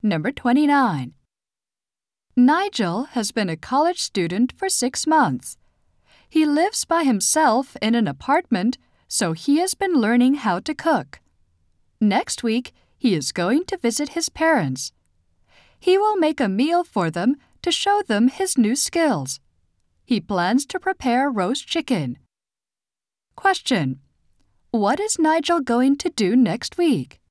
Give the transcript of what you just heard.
Number 29. Nigel has been a college student for 6 months. He lives by himself in an apartment, so he has been learning how to cook. Next week, he is going to visit his parents. He will make a meal for them to show them his new skills. He plans to prepare roast chicken. Question: what is Nigel going to do next week?